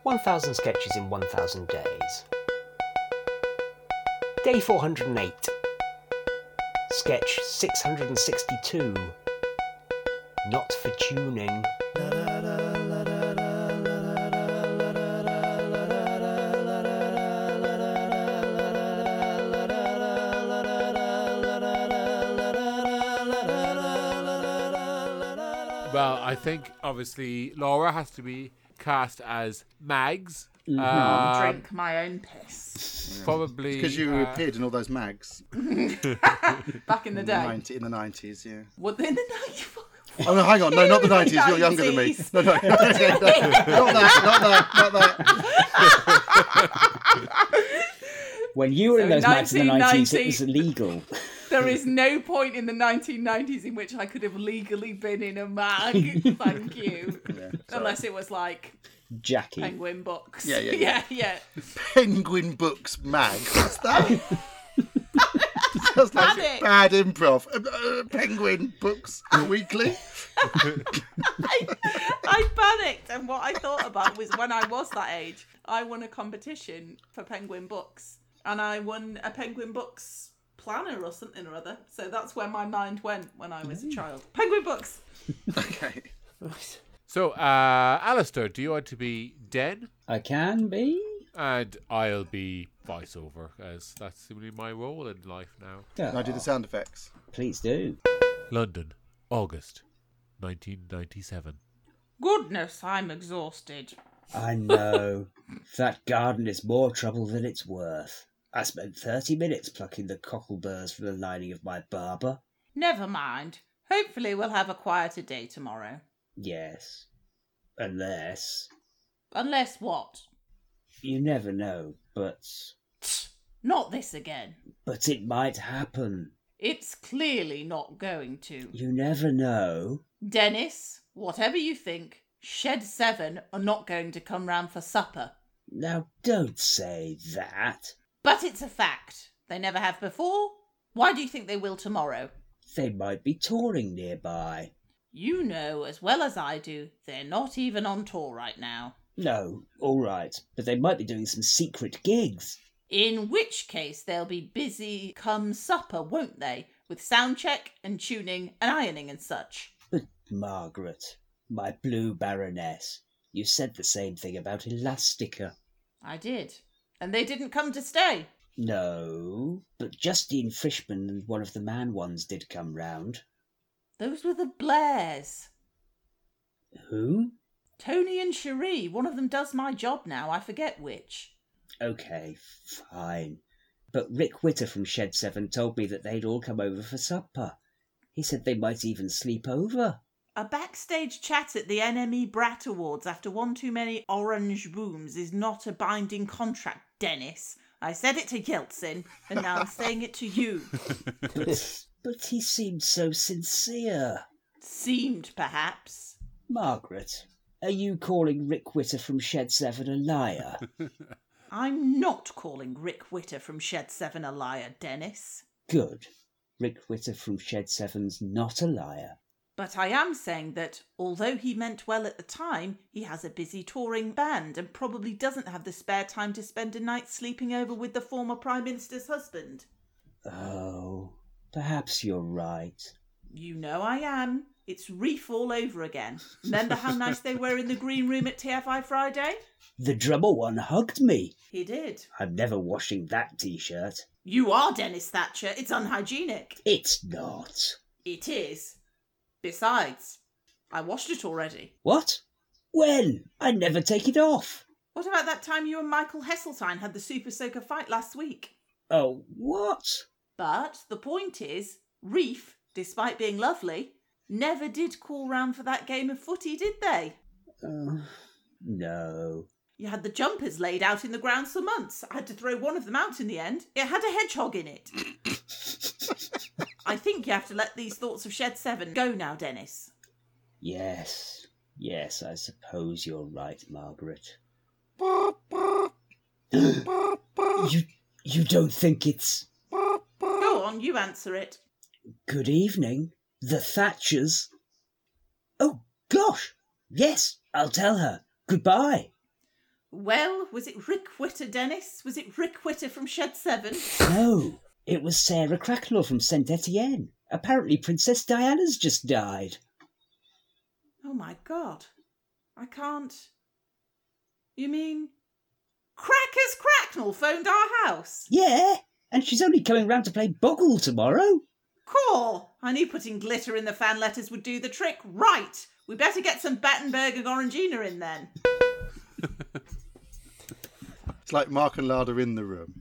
1000 sketches in 1000 days. Day 408. Sketch 662. Not for tuning. Well, I think obviously Laura has to be cast as Mags. Drink my own piss. Probably Because you appeared in all those mags. Back in the day. In the 90s, yeah. What, in the 90s? Oh, no, hang on. No, not the 90s. You're younger than me. No. Not that. When you were in those mags in the 90s, it 1990. was illegal. There is no point in the 1990s in which I could have legally been in a mag. Thank you. Yeah, Unless it was like Jackie. Penguin Books. Yeah. Yeah. Penguin Books mag. What's that? Sounds like Panic. bad improv. Penguin Books Weekly. I panicked, and what I thought about was when I was that age, I won a competition for Penguin Books, and I won a Penguin Books planner or something or other. So that's where my mind went when I was a child. Penguin Books. Okay. So, Alistair, do you want to be Den? I can be. And I'll be voiceover, as that's simply my role in life now. Can I do the sound effects? Please do. London, August, 1997. Goodness, I'm exhausted. I know. That garden is more trouble than it's worth. I spent 30 minutes plucking the cockleburs from the lining of my barber. Never mind. Hopefully we'll have a quieter day tomorrow. Yes. Unless... Unless what? You never know, but Not this again. it might happen. It's clearly not going to. You never know. Dennis, whatever you think, Shed 7 are not going to come round for supper. Now, don't say that. But it's a fact. They never have before. Why do you think they will tomorrow? They might be touring nearby. You know as well as I do, they're not even on tour right now. No, all right, but they might be doing some secret gigs. In which case they'll be busy come supper, won't they? With sound check and tuning and ironing and such. But Margaret, my blue baroness, you said the same thing about Elastica. I did. And they didn't come to stay. No, but Justine Frischman and one of the man ones did come round. Those were the Blairs. Who? Tony and Cherie. One of them does my job now. I forget which. Okay, fine. But Rick Witter from Shed 7 told me that they'd all come over for supper. He said they might even sleep over. A backstage chat at the NME Brat Awards after one too many orange booms is not a binding contract, Dennis. I said it to Yeltsin, and now I'm saying it to you. But he seemed so sincere. Seemed, perhaps. Margaret, are you calling Rick Witter from Shed 7 a liar? I'm not calling Rick Witter from Shed 7 a liar, Dennis. Good. Rick Witter from Shed 7's not a liar. But I am saying that, although he meant well at the time, he has a busy touring band and probably doesn't have the spare time to spend a night sleeping over with the former Prime Minister's husband. Oh, perhaps you're right. You know I am. It's Reef all over again. Remember how nice they were in the green room at TFI Friday? The drummer one hugged me. He did. I'm never washing that T-shirt. You are Dennis Thatcher. It's unhygienic. It's not. It is. Besides, I washed it already. What? When? I never take it off. What about that time you and Michael Heseltine had the Super Soaker fight last week? Oh, what? But the point is, Reef, despite being lovely, never did call round for that game of footy, did they? No. You had the jumpers laid out in the grounds for months. I had to throw one of them out in the end. It had a hedgehog in it. I think you have to let these thoughts of Shed 7 go now, Dennis. Yes, I suppose you're right, Margaret. You don't think it's... Go on, you answer it. Good evening, the Thatchers. Oh, gosh, yes, I'll tell her. Goodbye. Well, was it Rick Whitter, Dennis? Was it Rick Whitter from Shed 7? No, it was Sarah Cracknell from Saint Etienne. Apparently Princess Diana's just died. Oh my God. I can't... You mean... Crackers Cracknell phoned our house? Yeah, and she's only coming round to play Boggle tomorrow. Cool. I knew putting glitter in the fan letters would do the trick. Right. We better get some Battenberg and Orangina in then. It's like Mark and Lada in the room.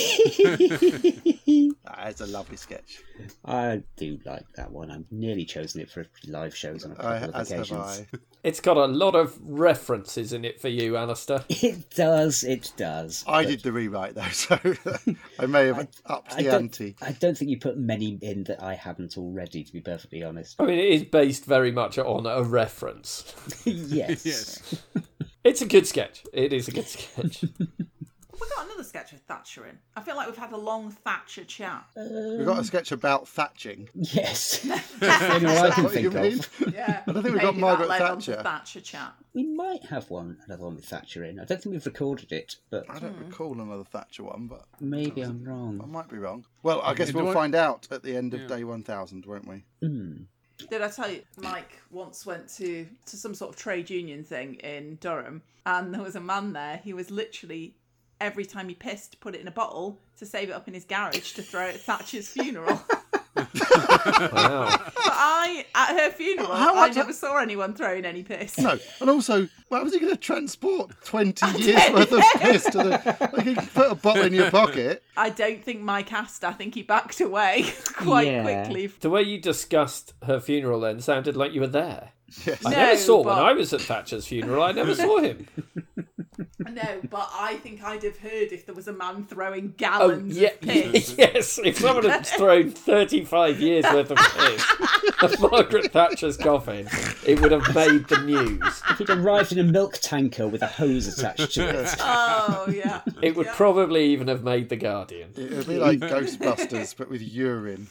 It's a lovely sketch. I do like that one. I've nearly chosen it for live shows on a couple of As have occasions. I. It's got a lot of references in it for you, Alistair. It does. I did the rewrite though, so I may have upped the ante. I don't think you put many in that I hadn't already, to be perfectly honest. I mean, it is based very much on a reference. Yes. Yes. It's a good sketch. It is a good sketch. We've got another sketch with Thatcher in. I feel like we've had a long Thatcher chat. We've got a sketch about thatching. Yes. That's the only one I can What you think mean? of. Yeah. I don't think we've got Margaret that led on to Thatcher. Thatcher chat. We might have another one with Thatcher in. I don't think we've recorded it, but I don't recall another Thatcher one, but maybe I'm I wrong. might be wrong. Well, I guess do we'll I- find out at the end of day 1000, won't we? Did I tell you, Mike once went to some sort of trade union thing in Durham, and there was a man there. He was literally, every time he pissed, put it in a bottle to save it up in his garage to throw at Thatcher's funeral. Wow. But at her funeral, How I much- never saw anyone throwing any piss. No, and also, why was he going to transport 20 years worth of piss to the... Like, you can put a bottle in your pocket. I don't think Mike asked. I think he backed away quite Yeah. quickly. The way you discussed her funeral then sounded like you were there. Yes. I No, never saw when but- I was at Thatcher's funeral. I never saw him. No, but I think I'd have heard if there was a man throwing Oh, gallons yeah, of piss. yes. If someone had thrown 35 years worth of piss at Margaret Thatcher's coffin, it would have made the news. If he'd arrived in a milk tanker with a hose attached to it. Oh, yeah. It would Yeah. probably even have made The Guardian. It would be like Ghostbusters, but with urine.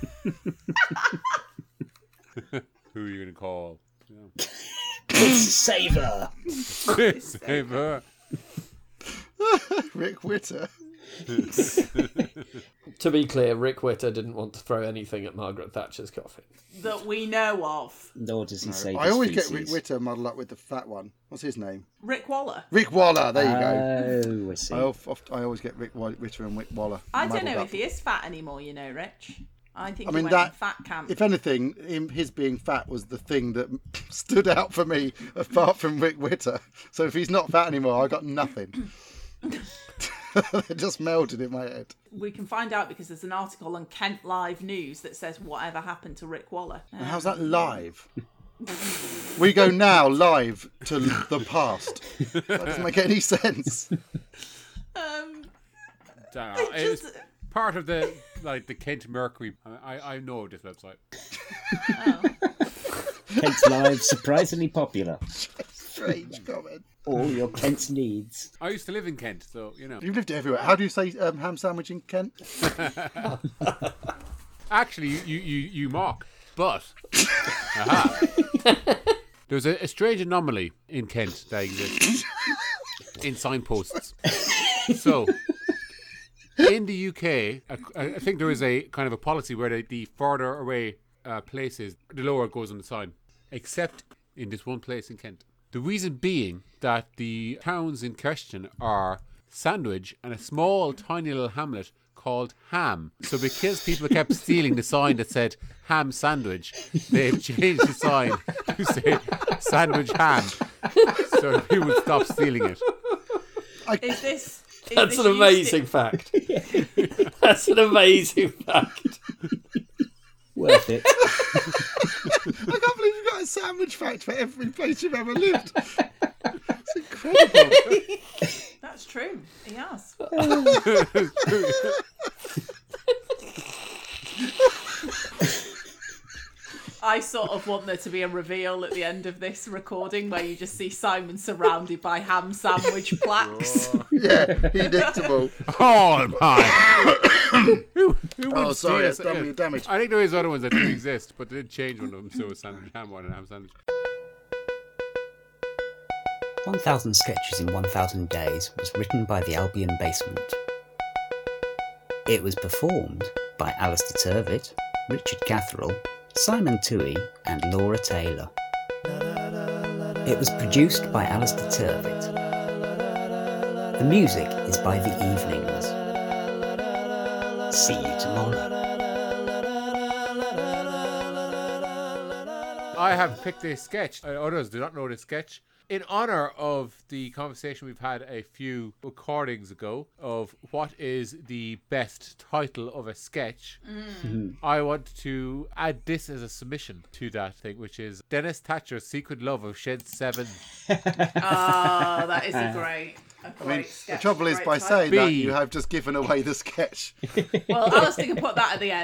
Who are you going to call? Piss saver. Save her. Rick Whitter. To be clear, Rick Whitter didn't want to throw anything at Margaret Thatcher's coffin. That we know of. Nor does he save I his always feces. get Rick Whitter muddled up with the fat one. What's his name? Rick Waller. Rick Waller. There you go. Oh, I see. I always get Rick Whitter and Rick Waller. I don't know muddled if up. he is fat anymore, you know, Rich. I think I he mean, went in that, fat camp. if anything, his being fat was the thing that stood out for me, apart from Rick Whitter. So if he's not fat anymore, I got nothing. It just melted in my head. We can find out because there's an article on Kent Live News that says whatever happened to Rick Waller. And how's that live? We go now live to the past. That doesn't make any sense. It's part of the Kent Mercury. I know this website. Kent's Live, surprisingly popular. Strange comment. All your Kent's needs. I used to live in Kent, so you know. You've lived everywhere. How do you say ham sandwich in Kent? Actually, you mock, but there's a strange anomaly in Kent that exists in signposts. So, in the UK, I think there is a kind of a policy where the further away places, the lower it goes on the sign, except in this one place in Kent. The reason being that the towns in question are Sandwich and a small, tiny little hamlet called Ham. So because people kept stealing the sign that said Ham Sandwich, they've changed the sign to say Sandwich Ham, so people would stop stealing it. Is this? That's an amazing fact. That's an amazing fact. Worth it. I can't believe you've got a sandwich fact for every place you've ever lived. It's incredible. That's true. He has. I sort of want there to be a reveal at the end of this recording where you just see Simon surrounded by ham sandwich plaques. Yeah, predictable. Oh my! who Oh, would sorry, steal it's done me damage. I think there is other ones that do exist, but they did change one of them, so it's sandwich ham one and ham sandwich. 1000 Sketches in 1000 Days was written by the Albion Basement. It was performed by Alistair Turvitt, Richard Catherall, Simon Toohey and Laura Taylor. It was produced by Alistair Turvitt. The music is by The Evenings. See you tomorrow. I have picked a sketch. Others do not know this sketch. In honour of the conversation we've had a few recordings ago of what is the best title of a sketch, I want to add this as a submission to that thing, which is Dennis Thatcher's Secret Love of Shed 7. Oh, that is a great The sketch. trouble is, Great by title. saying that, B. you have just given away the sketch. Well, Alistair can put that at the end.